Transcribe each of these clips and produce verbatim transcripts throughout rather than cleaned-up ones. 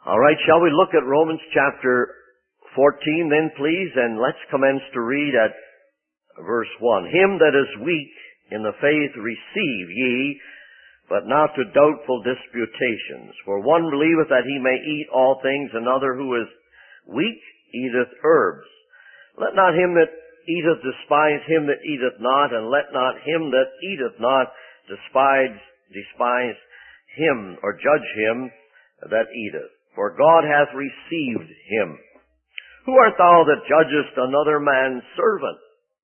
All right, shall we look at Romans chapter fourteen then, please, and let's commence to read at verse one. Him that is weak in the faith receive ye, but not to doubtful disputations. For one believeth that he may eat all things, another who is weak eateth herbs. Let not him that eateth despise him that eateth not, and let not him that eateth not despise despise him, or judge him that eateth. For God hath received him. Who art thou that judgest another man's servant?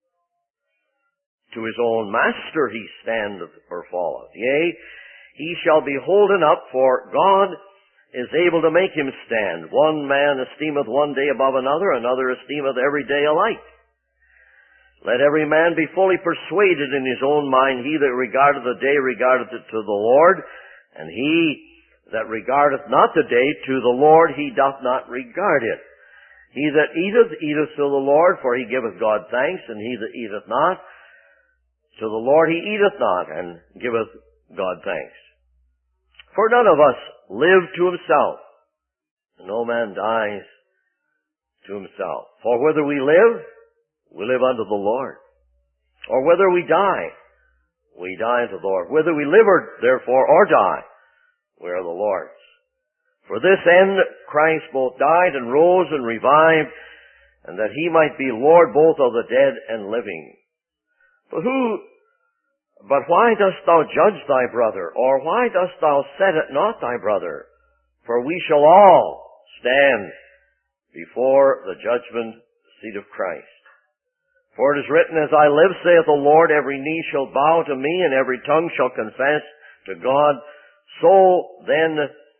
To his own master he standeth or falleth. Yea, he shall be holden up, for God is able to make him stand. One man esteemeth one day above another, another esteemeth every day alike. Let every man be fully persuaded in his own mind. He that regardeth the day regardeth it to the Lord, and he that regardeth not the day to the Lord, he doth not regard it. He that eateth, eateth to the Lord, for he giveth God thanks, and he that eateth not, to the Lord he eateth not, and giveth God thanks. For none of us live to himself, and no man dies to himself. For whether we live, we live unto the Lord. Or whether we die, we die unto the Lord. Whether we live, or therefore, or die, we are the Lord's. For this end Christ both died and rose and revived, and that he might be Lord both of the dead and living. But who, but why dost thou judge thy brother? Or why dost thou set at naught thy brother? For we shall all stand before the judgment seat of Christ. For it is written, As I live, saith the Lord, every knee shall bow to me, and every tongue shall confess to God. So then,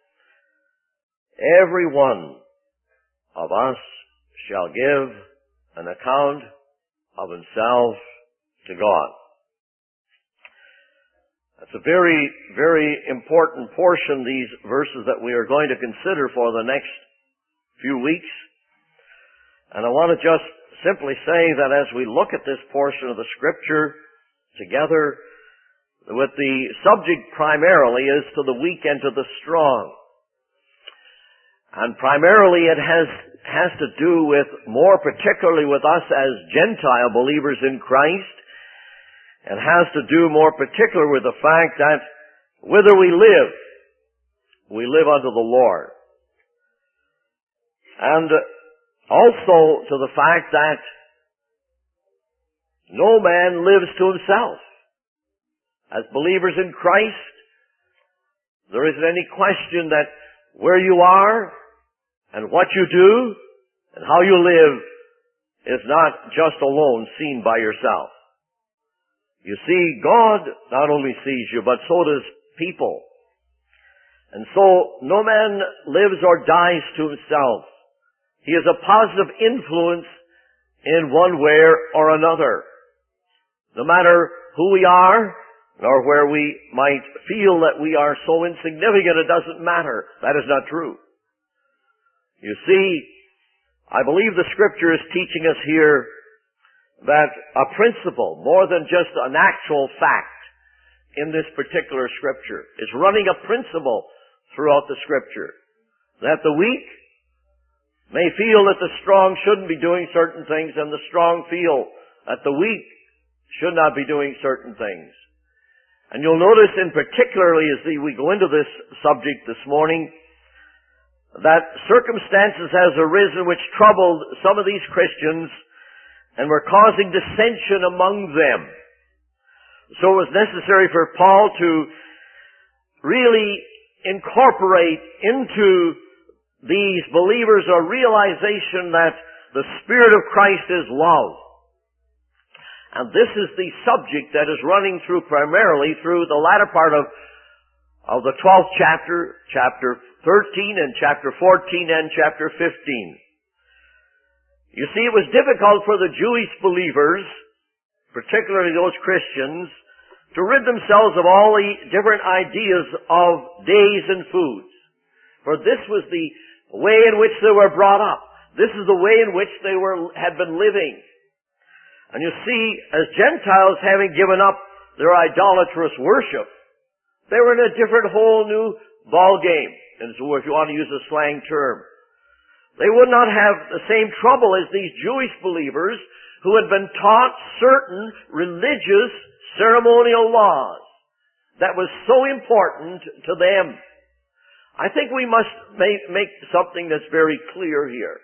every one of us shall give an account of himself to God. That's a very, very important portion, these verses that we are going to consider for the next few weeks. And I want to just simply say that as we look at this portion of the Scripture together, with the subject primarily is to the weak and to the strong. And primarily it has, has to do with, more particularly with us as Gentile believers in Christ, and has to do more particular with the fact that whither we live, we live unto the Lord. And also to the fact that no man lives to himself. As believers in Christ, there isn't any question that where you are and what you do and how you live is not just alone seen by yourself. You see, God not only sees you, but so does people. And so, no man lives or dies to himself. He is a positive influence in one way or another. No matter who we are, nor where we might feel that we are so insignificant it doesn't matter. That is not true. You see, I believe the Scripture is teaching us here that a principle, more than just an actual fact in this particular Scripture, is running a principle throughout the Scripture. That the weak may feel that the strong shouldn't be doing certain things, and the strong feel that the weak should not be doing certain things. And you'll notice in particularly as we go into this subject this morning, that circumstances has arisen which troubled some of these Christians and were causing dissension among them. So it was necessary for Paul to really incorporate into these believers a realization that the Spirit of Christ is love. And this is the subject that is running through primarily through the latter part of, of the twelfth chapter, chapter thirteen and chapter fourteen and chapter fifteen. You see, it was difficult for the Jewish believers, particularly those Christians, to rid themselves of all the different ideas of days and foods. For this was the way in which they were brought up. This is the way in which they were had been living. And you see, as Gentiles having given up their idolatrous worship, they were in a different whole new ball game. Christians, or if you want to use a slang term. They would not have the same trouble as these Jewish believers who had been taught certain religious ceremonial laws that was so important to them. I think we must make, make something that's very clear here.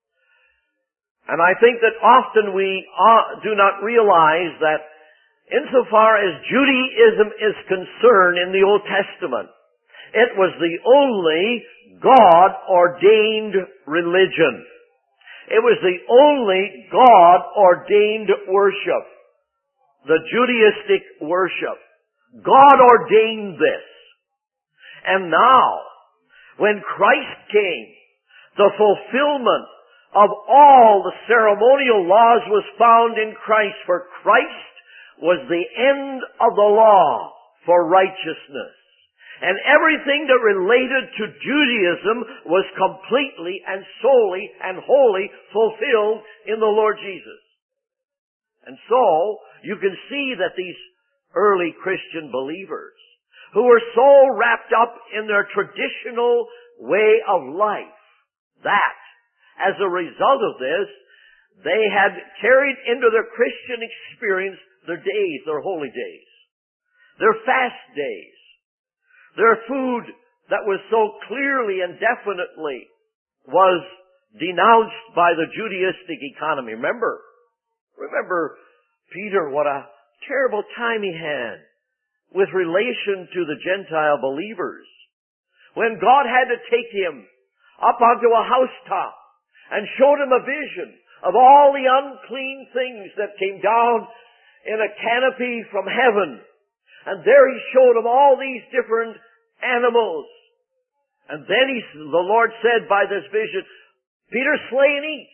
And I think that often we uh, do not realize that insofar as Judaism is concerned in the Old Testament, it was the only God-ordained religion. It was the only God-ordained worship. The Judaistic worship. God ordained this. And now, when Christ came, the fulfillment of all the ceremonial laws was found in Christ, for Christ was the end of the law for righteousness. And everything that related to Judaism was completely and solely and wholly fulfilled in the Lord Jesus. And so, you can see that these early Christian believers, who were so wrapped up in their traditional way of life, that, as a result of this, they had carried into their Christian experience their days, their holy days, their fast days, their food that was so clearly and definitely was denounced by the Judaistic economy. Remember, remember Peter, what a terrible time he had with relation to the Gentile believers. When God had to take him up onto a housetop and showed him a vision of all the unclean things that came down in a canopy from heaven. And there he showed him all these different animals. And then he, the Lord said by this vision, Peter, slay and eat.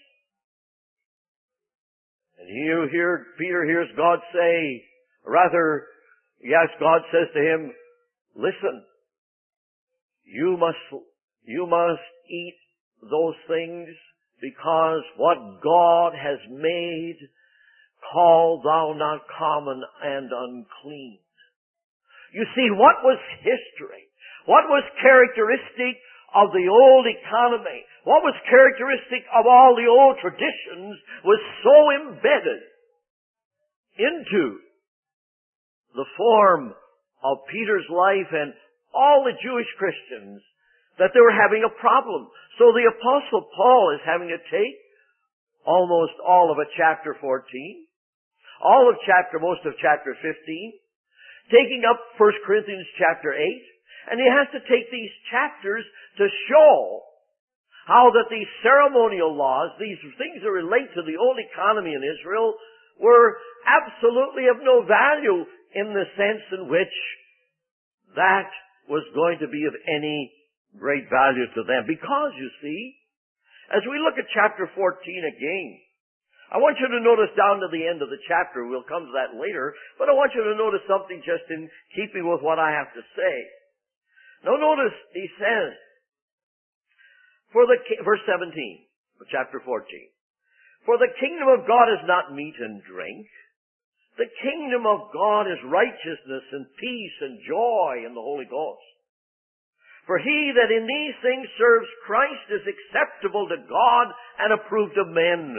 And you hear, Peter hears God say, rather, yes, God says to him, listen, you must, you must eat those things because what God has made, call thou not common and unclean. You see, what was history? What was characteristic of the old economy? What was characteristic of all the old traditions was so embedded into the form of Peter's life and all the Jewish Christians that they were having a problem. So the Apostle Paul is having to take almost all of a chapter fourteen, all of chapter, most of chapter fifteen, taking up First Corinthians chapter eight, and he has to take these chapters to show how that these ceremonial laws, these things that relate to the old economy in Israel, were absolutely of no value in the sense in which that was going to be of any great value to them. Because, you see, as we look at chapter fourteen again, I want you to notice down to the end of the chapter, we'll come to that later, but I want you to notice something just in keeping with what I have to say. Now notice, he says, for the, verse seventeen of chapter fourteen, for the kingdom of God is not meat and drink. The kingdom of God is righteousness and peace and joy in the Holy Ghost. For he that in these things serves Christ is acceptable to God and approved of men.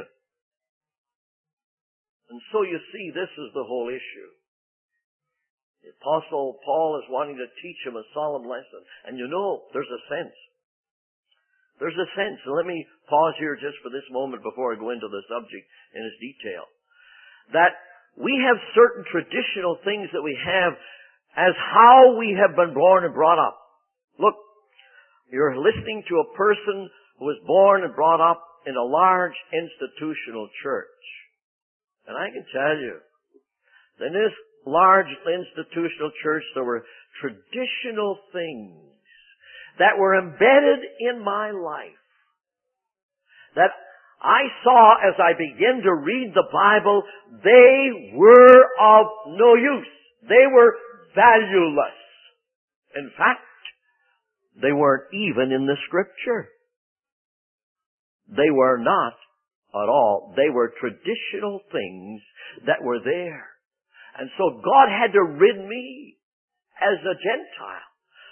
And so you see, this is the whole issue. The Apostle Paul is wanting to teach him a solemn lesson. And you know, there's a sense. There's a sense. And let me pause here just for this moment before I go into the subject in its detail. That we have certain traditional things that we have as how we have been born and brought up. Look, you're listening to a person who was born and brought up in a large institutional church. And I can tell you, in this large institutional church, there were traditional things that were embedded in my life that I saw as I began to read the Bible, they were of no use. They were valueless. In fact, they weren't even in the Scripture. They were not at all. They were traditional things that were there. And so God had to rid me as a Gentile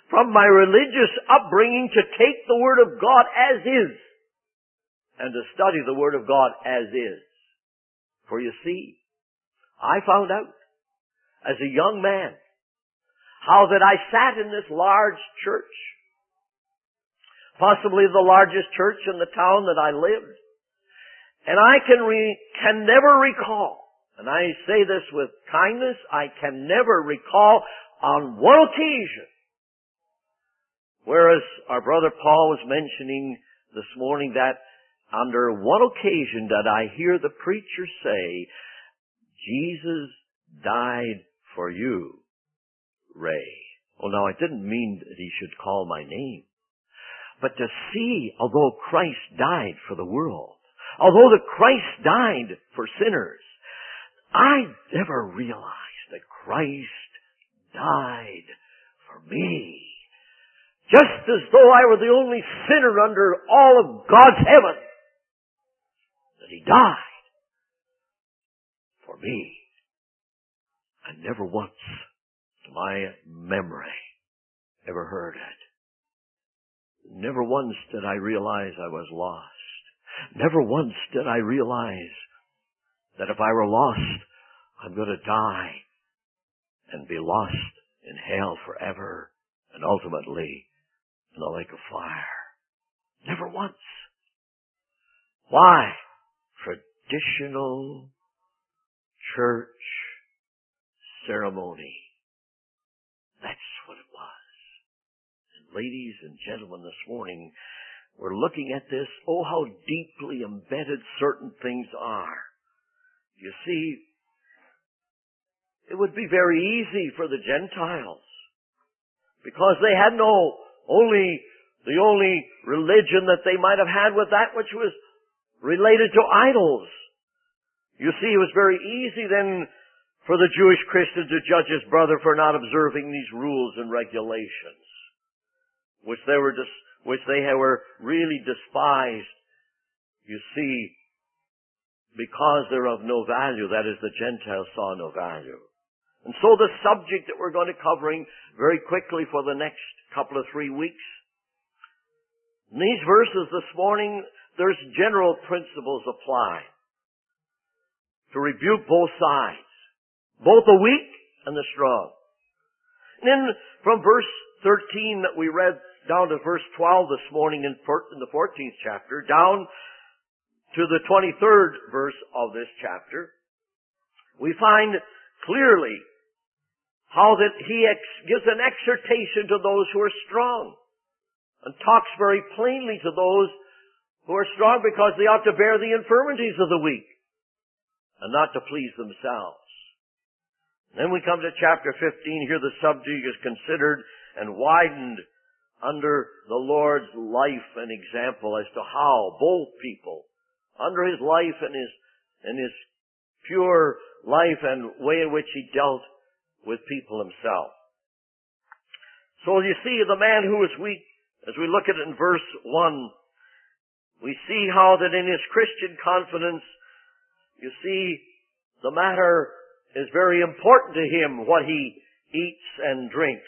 from my religious upbringing to take the Word of God as is and to study the Word of God as is. For you see, I found out as a young man how that I sat in this large church, possibly the largest church in the town that I lived, and I can re- can never recall, and I say this with kindness, I can never recall on one occasion, whereas our brother Paul was mentioning this morning that under one occasion did I hear the preacher say, Jesus died for you, Ray. Well, now, I didn't mean that he should call my name. But to see, although Christ died for the world, although the Christ died for sinners, I never realized that Christ died for me. Just as though I were the only sinner under all of God's heaven. That He died for me. I never once, to my memory, ever heard it. Never once did I realize I was lost. Never once did I realize that if I were lost, I'm going to die and be lost in hell forever and ultimately in the lake of fire. Never once. Why? Traditional church ceremony. That's what it was. And ladies and gentlemen, this morning, we're looking at this. Oh, how deeply embedded certain things are. You see, it would be very easy for the Gentiles, because they had no only, the only religion that they might have had was that which was related to idols. You see, it was very easy then for the Jewish Christian to judge his brother for not observing these rules and regulations, which they were dis- which they were really despised, you see, because they're of no value. That is, the Gentiles saw no value. And so the subject that we're going to covering very quickly for the next couple of three weeks, in these verses this morning, there's general principles apply to rebuke both sides, both the weak and the strong. And then from verse thirteen that we read down to verse twelve this morning in the fourteenth chapter, down to the twenty-third verse of this chapter, we find clearly how that he ex- gives an exhortation to those who are strong and talks very plainly to those who are strong, because they ought to bear the infirmities of the weak and not to please themselves. And then we come to chapter fifteen. Here the subject is considered and widened under the Lord's life and example as to how both people, under His life and His, and His pure life and way in which He dealt with people Himself. So you see, the man who is weak, as we look at it in verse one, we see how that in his Christian confidence, you see, the matter is very important to him, what he eats and drinks.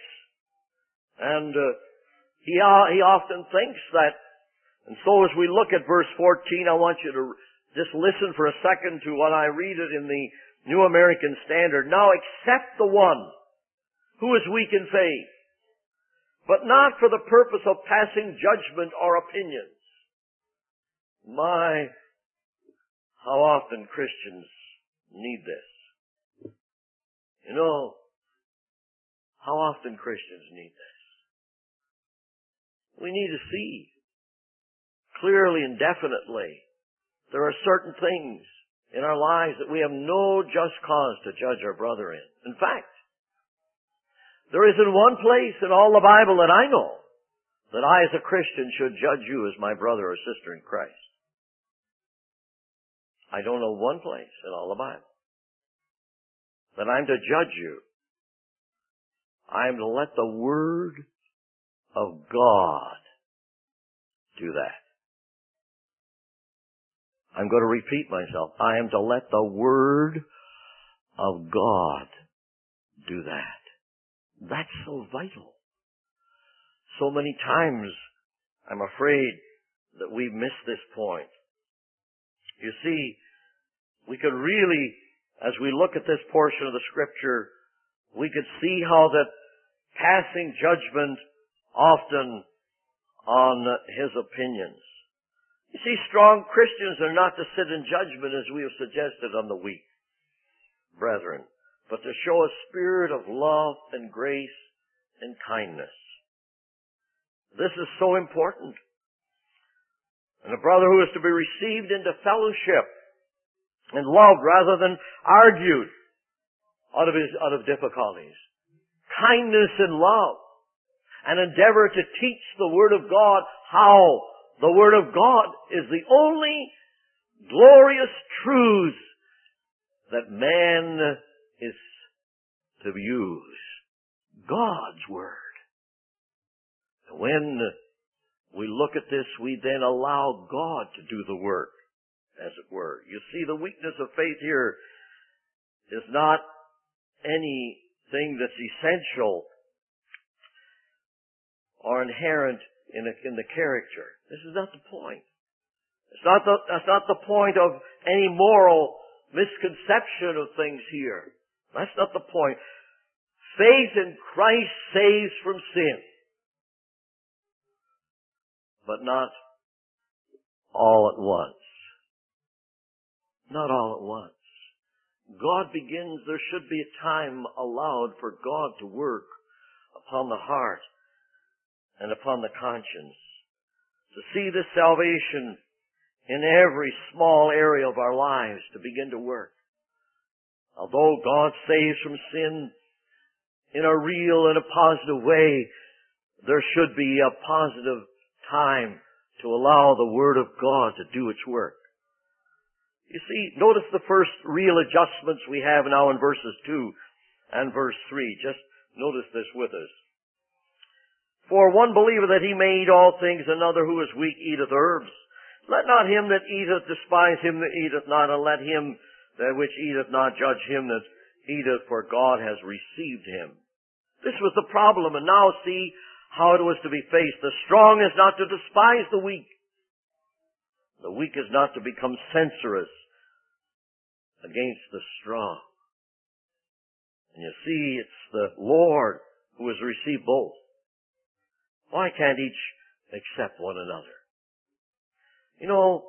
And uh, he, uh, he often thinks that, and so as we look at verse fourteen, I want you to just listen for a second to what I read it in the New American Standard. Now accept the one who is weak in faith, but not for the purpose of passing judgment or opinions. My, how often Christians need this. You know, how often Christians need this. We need to see clearly and definitely there are certain things in our lives that we have no just cause to judge our brother in. In fact, there isn't one place in all the Bible that I know that I as a Christian should judge you as my brother or sister in Christ. I don't know one place in all the Bible that I'm to judge you. I'm to let the Word of God do that. I'm going to repeat myself. I am to let the Word of God do that. That's so vital. So many times, I'm afraid that we miss this point. You see, we could really, as we look at this portion of the Scripture, we could see how that passing judgment often on his opinions. You see, strong Christians are not to sit in judgment as we have suggested on the weak, brethren, but to show a spirit of love and grace and kindness. This is so important. And a brother who is to be received into fellowship and loved rather than argued out of his, out of difficulties. Kindness and love. And endeavor to teach the Word of God how the Word of God is the only glorious truth that man is to use. God's Word. When we look at this, we then allow God to do the work, as it were. You see, the weakness of faith here is not anything that's essential or inherent in, a, in the character. This is not the point. It's not the, that's not the point of any moral misconception of things here. That's not the point. Faith in Christ saves from sin. But not all at once. Not all at once. God begins, there should be a time allowed for God to work upon the heart and upon the conscience. To see this salvation in every small area of our lives to begin to work. Although God saves from sin in a real and a positive way, there should be a positive time to allow the Word of God to do its work. You see, notice the first real adjustments we have now in verses two and verse three. Just notice this with us. For one believeth that he made all things, another who is weak eateth herbs. Let not him that eateth despise him that eateth not, and let him that which eateth not judge him that eateth, for God has received him. This was the problem, and now see how it was to be faced. The strong is not to despise the weak. The weak is not to become censorious against the strong. And you see, it's the Lord who has received both. Why can't each accept one another? You know,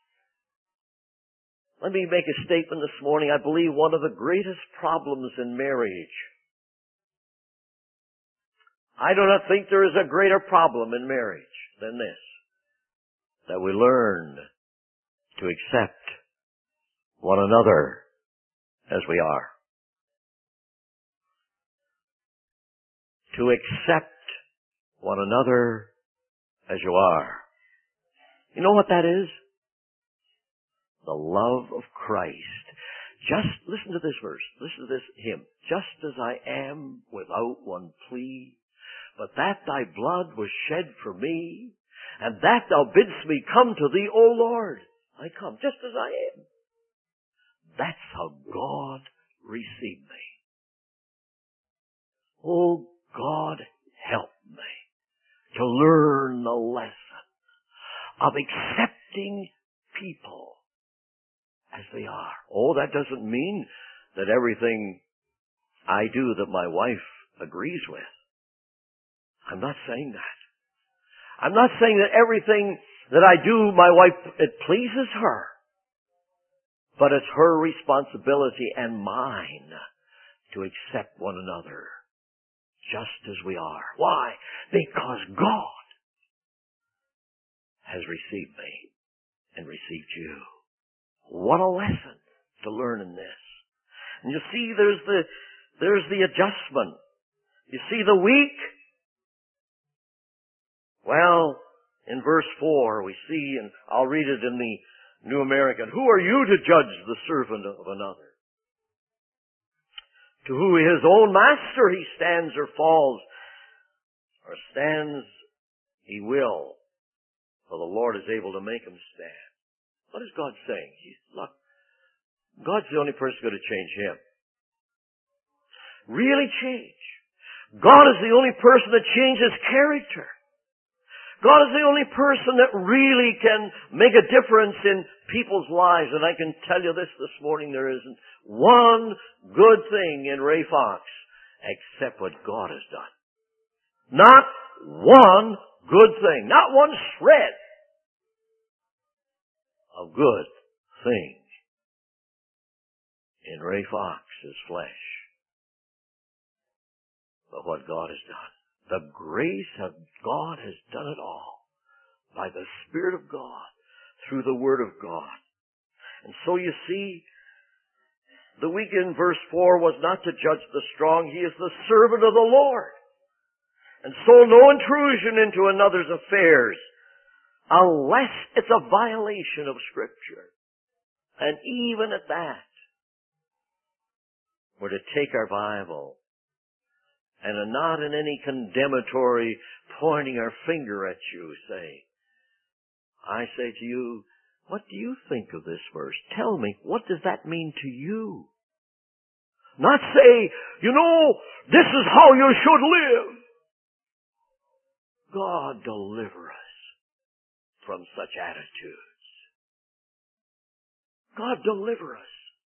let me make a statement this morning. I believe one of the greatest problems in marriage, I do not think there is a greater problem in marriage than this, that we learn to accept one another as we are. To accept one another as you are. You know what that is? The love of Christ. Just listen to this verse. Listen to this hymn. Just as I am without one plea, but that thy blood was shed for me, and that thou bidst me come to thee, O Lord. I come just as I am. That's how God received me. Oh, God, help me to learn the lesson of accepting people as they are. Oh, that doesn't mean that everything I do that my wife agrees with. I'm not saying that. I'm not saying that everything that I do, my wife, it pleases her. But it's her responsibility and mine to accept one another just as we are. Why? Because God has received me and received you. What a lesson to learn in this. And you see, there's the, there's the adjustment. You see the weak. Well, in verse four we see, and I'll read it in the New American, who are you to judge the servant of another? To who his own master he stands or falls, or stands he will, for the Lord is able to make him stand. What is God saying? He's, look, God's the only person going to change him. Really change. God is the only person that changes character. God is the only person that really can make a difference in people's lives. And I can tell you this this morning, there isn't one good thing in Ray Fox except what God has done. Not one good thing. Not one shred of good thing in Ray Fox's flesh. But what God has done. The grace of God has done it all by the Spirit of God through the Word of God. And so you see, the weak in verse four was not to judge the strong. He is the servant of the Lord. And so no intrusion into another's affairs unless it's a violation of Scripture. And even at that, we're to take our Bible and not in any condemnatory pointing our finger at you say, I say to you, what do you think of this verse? Tell me, what does that mean to you? Not say, you know, this is how you should live. God deliver us from such attitudes. God deliver us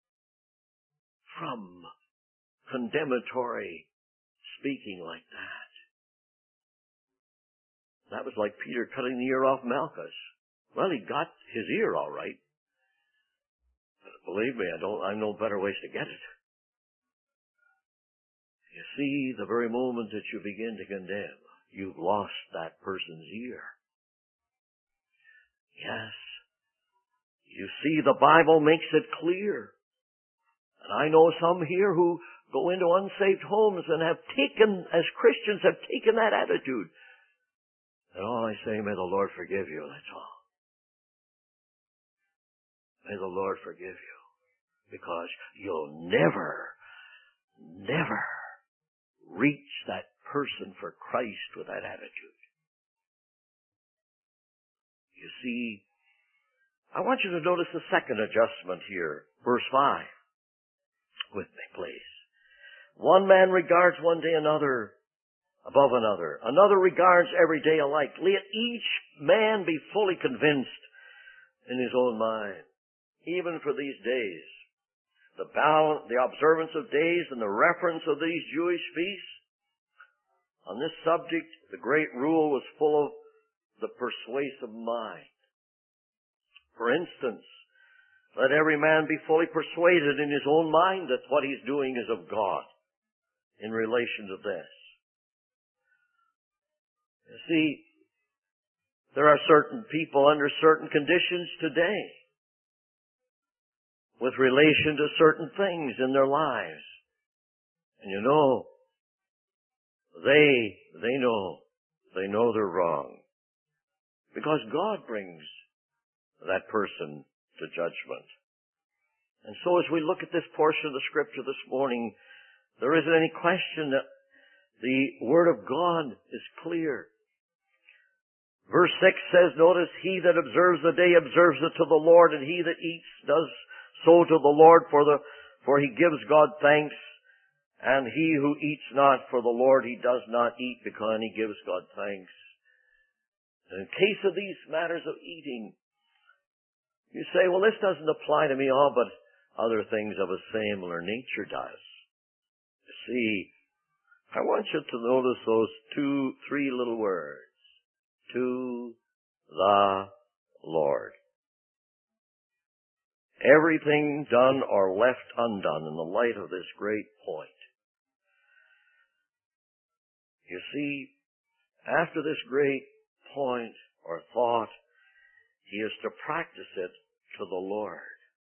from condemnatory speaking like that. That was like Peter cutting the ear off Malchus. Well, he got his ear all right. But believe me, I don't, I know better ways to get it. You see, the very moment that you begin to condemn, you've lost that person's ear. Yes. You see, the Bible makes it clear. And I know some here who go into unsaved homes and have taken, as Christians, have taken that attitude. And all I say, may the Lord forgive you, that's all. May the Lord forgive you. Because you'll never, never reach that person for Christ with that attitude. You see, I want you to notice the second adjustment here. Verse five. With me, please. One man regards one day another above another. Another regards every day alike. Let each man be fully convinced in his own mind. Even for these days, the balance, the observance of days and the reference of these Jewish feasts, on this subject, the great rule was full of the persuasive mind. For instance, let every man be fully persuaded in his own mind that what he's doing is of God in relation to this. You see, there are certain people under certain conditions today with relation to certain things in their lives. And you know, they, they know, they know they're wrong. Because God brings that person to judgment. And so as we look at this portion of the Scripture this morning, there isn't any question that the Word of God is clear. Verse six says, notice, he that observes the day observes it to the Lord, and he that eats does so to the Lord, for the for he gives God thanks, and he who eats not for the Lord, he does not eat because he gives God thanks. And in case of these matters of eating, you say, well, this doesn't apply to me all, but other things of a similar nature does. You see, I want you to notice those two, three little words. To the Lord. Everything done or left undone in the light of this great point. You see, after this great point or thought, he is to practice it to the Lord.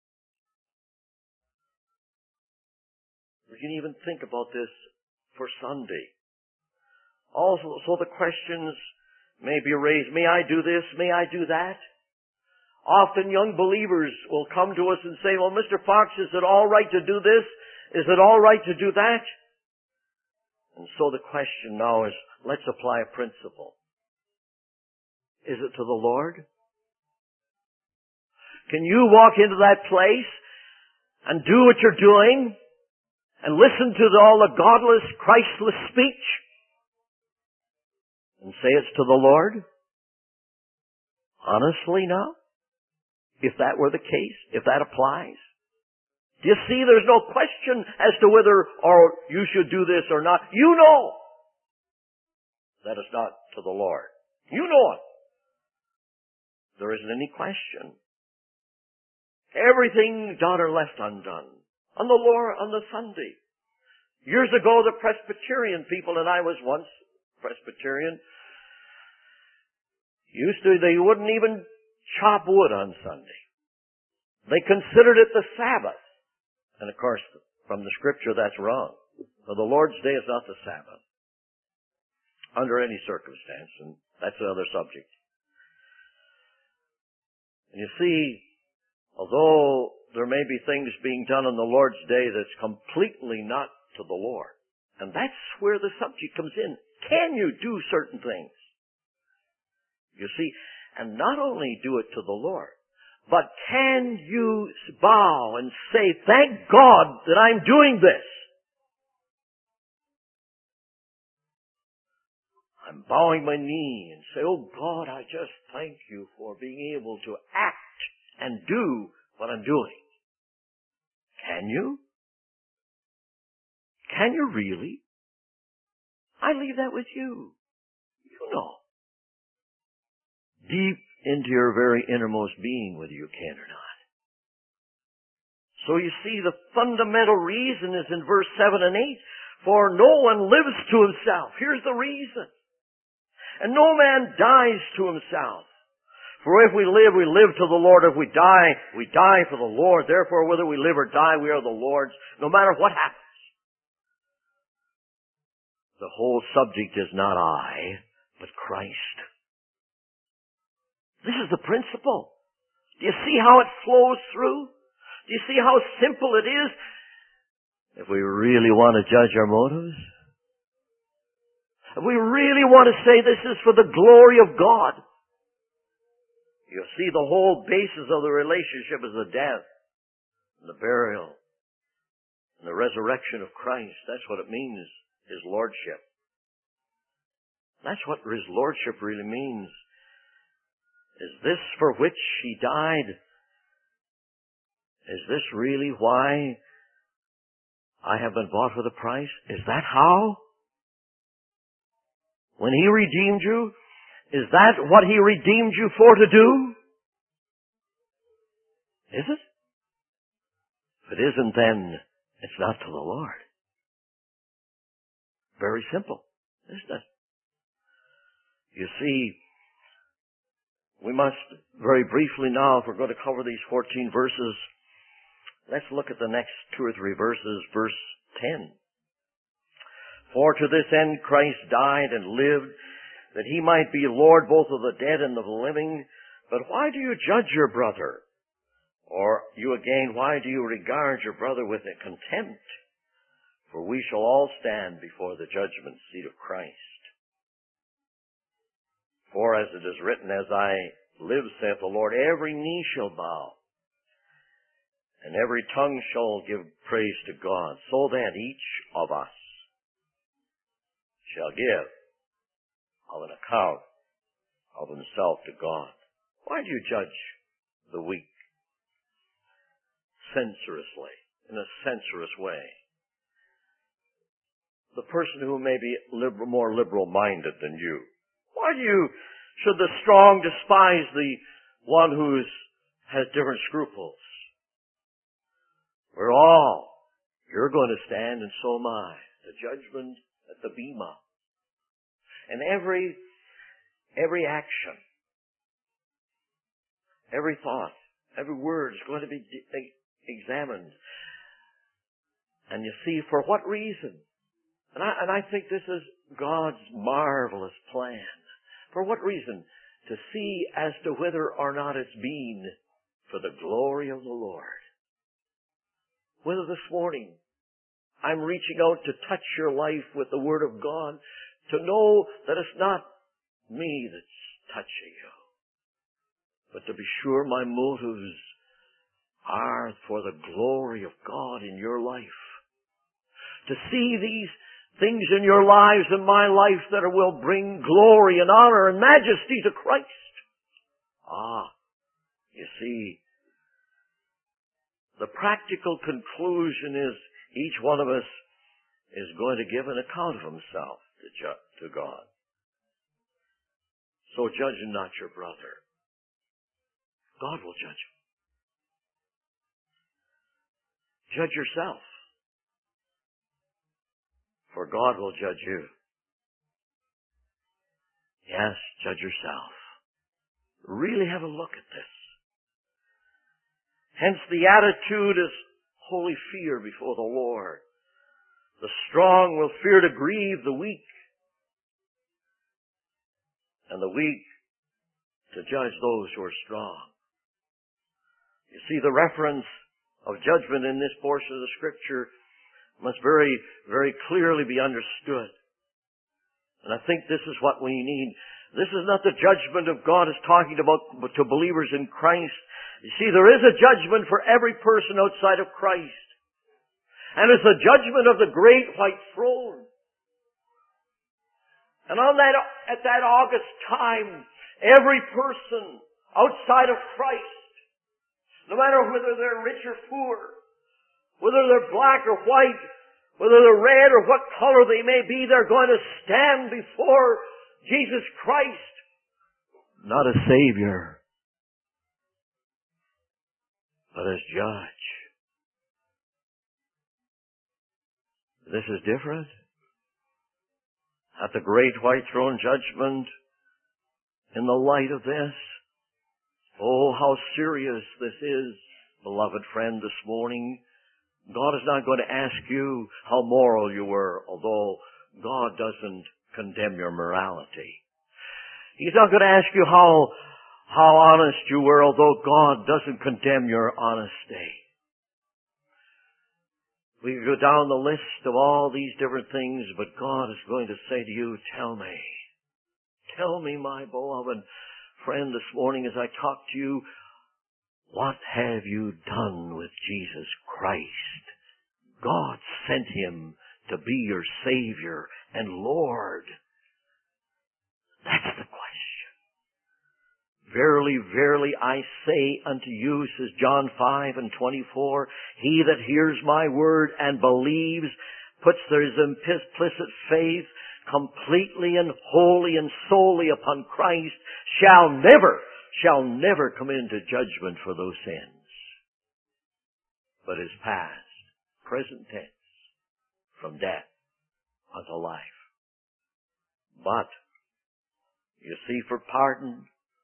We can even think about this for Sunday. Also, so the questions may be raised, may I do this, may I do that? Often young believers will come to us and say, well, Mister Fox, is it all right to do this? Is it all right to do that? And so the question now is, let's apply a principle. Is it to the Lord? Can you walk into that place and do what you're doing and listen to the, all the godless, Christless speech and say it's to the Lord? Honestly now? If that were the case, if that applies? Do you see there's no question as to whether or you should do this or not? You know that it's not to the Lord. You know it. There isn't any question. Everything done or left undone. On the Lord, on the Sunday. Years ago, the Presbyterian people, and I was once Presbyterian, used to, they wouldn't even chop wood on Sunday. They considered it the Sabbath. And of course, from the Scripture, that's wrong. For the Lord's Day is not the Sabbath. Under any circumstance, and that's another subject. And you see, although there may be things being done on the Lord's Day that's completely not to the Lord, and that's where the subject comes in. Can you do certain things? You see, and not only do it to the Lord, but can you bow and say, thank God that I'm doing this? I'm bowing my knee and say, oh God, I just thank you for being able to act and do what I'm doing. Can you? Can you really? I leave that with you. You know. Deep into your very innermost being whether you can or not. So you see, the fundamental reason is in verse seven and eight. For no one lives to himself. Here's the reason. And no man dies to himself. For if we live, we live to the Lord. If we die, we die for the Lord. Therefore, whether we live or die, we are the Lord's, no matter what happens. The whole subject is not I, but Christ. This is the principle. Do you see how it flows through? Do you see how simple it is? If we really want to judge our motives, if we really want to say this is for the glory of God, you see the whole basis of the relationship is the death, and the burial, and the resurrection of Christ. That's what it means, His Lordship. That's what His Lordship really means. Is this for which He died? Is this really why I have been bought with a price? Is that how? When He redeemed you, is that what He redeemed you for to do? Is it? If it isn't, then it's not to the Lord. Very simple, isn't it? You see, we must very briefly now, if we're going to cover these fourteen verses, let's look at the next two or three verses, verse ten. For to this end Christ died and lived, that He might be Lord both of the dead and of the living. But why do you judge your brother? Or you again, why do you regard your brother with contempt? For we shall all stand before the judgment seat of Christ. For as it is written, as I live, saith the Lord, every knee shall bow, and every tongue shall give praise to God, so that each of us shall give of an account of himself to God. Why do you judge the weak censoriously, in a censorious way? The person who may be liberal, more liberal-minded than you. Why do you, should the strong despise the one who has different scruples? We're all, you're going to stand, and so am I, the judgment at the bema. And every, every action, every thought, every word is going to be examined. And you see, for what reason? And I, and I think this is God's marvelous plan. For what reason? To see as to whether or not it's been for the glory of the Lord. Whether this morning I'm reaching out to touch your life with the Word of God, to know that it's not me that's touching you, but to be sure my motives are for the glory of God in your life. to see these things in your lives and my life that will bring glory and honor and majesty to Christ. Ah, you see, the practical conclusion is each one of us is going to give an account of himself to, ju- to God. So judge not your brother. God will judge him. Judge yourself, for God will judge you. Yes, judge yourself. Really have a look at this. Hence the attitude is holy fear before the Lord. The strong will fear to grieve the weak, and the weak to judge those who are strong. You see, the reference of judgment in this portion of the Scripture must very, very clearly be understood. And I think this is what we need. This is not the judgment of God is talking about to believers in Christ. You see, there is a judgment for every person outside of Christ. And it's the judgment of the great white throne. And on that, at that August time, every person outside of Christ, no matter whether they're rich or poor, whether they're black or white, whether they're red or what color they may be, they're going to stand before Jesus Christ, not as Savior, but as Judge. This is different. At the great white throne judgment, in the light of this, oh, how serious this is, beloved friend, this morning. God is not going to ask you how moral you were, although God doesn't condemn your morality. He's not going to ask you how, how honest you were, although God doesn't condemn your honesty. We can go down the list of all these different things, but God is going to say to you, tell me. Tell me, my beloved friend, this morning as I talk to you, what have you done with Jesus Christ? God sent Him to be your Savior and Lord. That's the question. Verily, verily, I say unto you, says John five and twenty-four, he that hears my word and believes, puts his implicit faith completely and wholly and solely upon Christ, shall never, shall never come into judgment for those sins, but is past, present tense, from death unto life. But, you see, for pardon,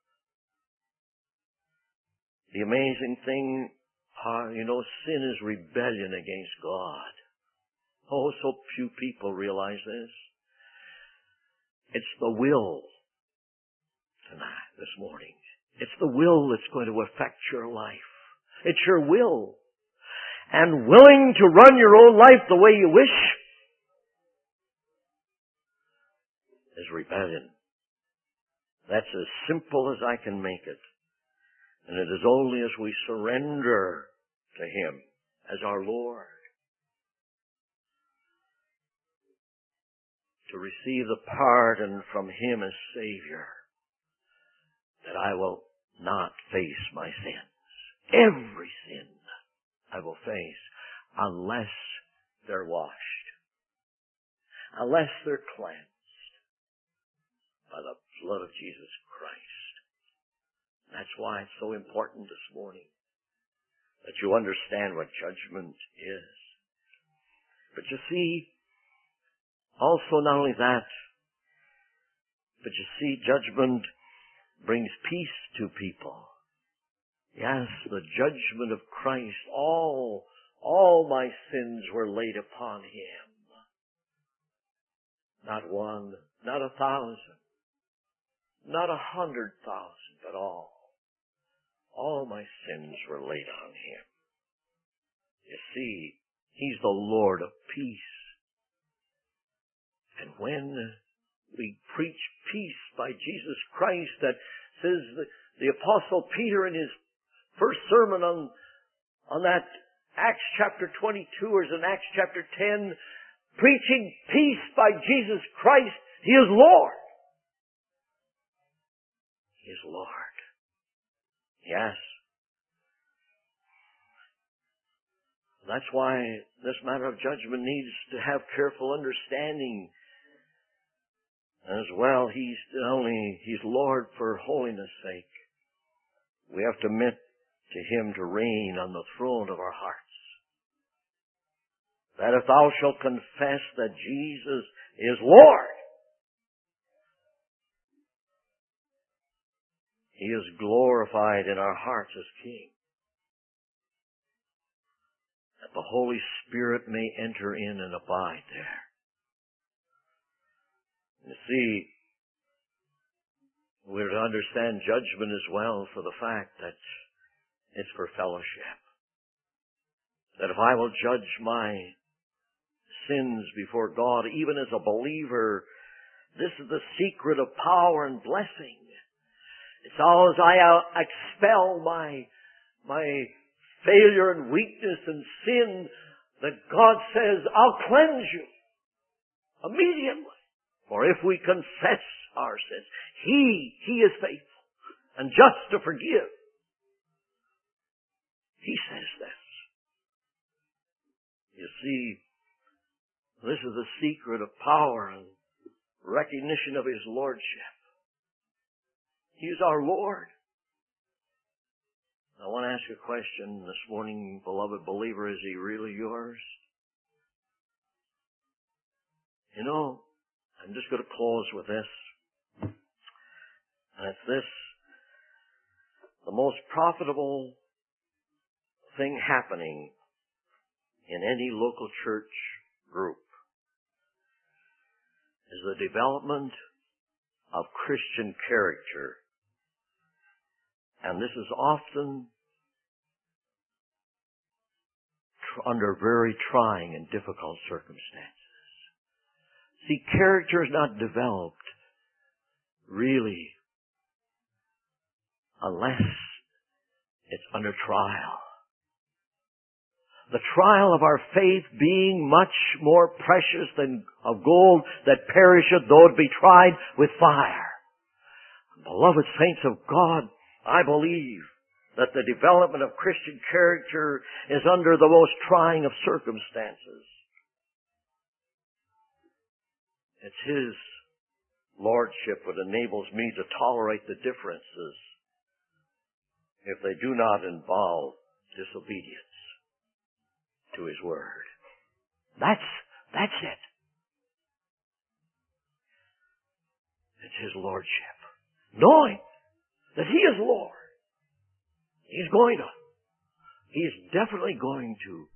the amazing thing, uh, you know, sin is rebellion against God. Oh, so few people realize this. It's the will tonight, this morning. It's the will that's going to affect your life. It's your will. And willing to run your own life the way you wish is rebellion. That's as simple as I can make it. And it is only as we surrender to Him as our Lord to receive the pardon from Him as Savior that I will not face my sins. Every sin I will face unless they're washed, unless they're cleansed by the blood of Jesus Christ. That's why it's so important this morning that you understand what judgment is. But you see, also not only that, but you see, judgment brings peace to people. Yes, the judgment of Christ, all, all my sins were laid upon Him. Not one, not a thousand, not a hundred thousand, but all. All my sins were laid on Him. You see, He's the Lord of peace. And when we preach peace by Jesus Christ, that says the, the Apostle Peter in his first sermon on, on that Acts chapter twenty-two, or is in Acts chapter ten, preaching peace by Jesus Christ. He is Lord. He is Lord. Yes. That's why this matter of judgment needs to have careful understanding. As well, He's only, He's Lord for holiness' sake. We have to admit to Him to reign on the throne of our hearts. That if thou shalt confess that Jesus is Lord, He is glorified in our hearts as King. That the Holy Spirit may enter in and abide there. You see, we're to understand judgment as well for the fact that it's for fellowship. That if I will judge my sins before God, even as a believer, this is the secret of power and blessing. It's all as I expel my, my failure and weakness and sin that God says, I'll cleanse you immediately. For if we confess our sins, He, He is faithful and just to forgive. He says this. You see, this is the secret of power and recognition of His Lordship. He is our Lord. I want to ask you a question this morning, beloved believer. Is He really yours? You know, I'm just going to close with this. And it's this. The most profitable thing happening in any local church group is the development of Christian character. And this is often tr- under very trying and difficult circumstances. See, character is not developed really unless it's under trial. The trial of our faith being much more precious than of gold that perisheth, though it be tried with fire. Beloved saints of God, I believe that the development of Christian character is under the most trying of circumstances. It's His Lordship that enables me to tolerate the differences if they do not involve disobedience to His Word. That's, that's it. It's His Lordship. Knowing that He is Lord. He's going to, He's definitely going to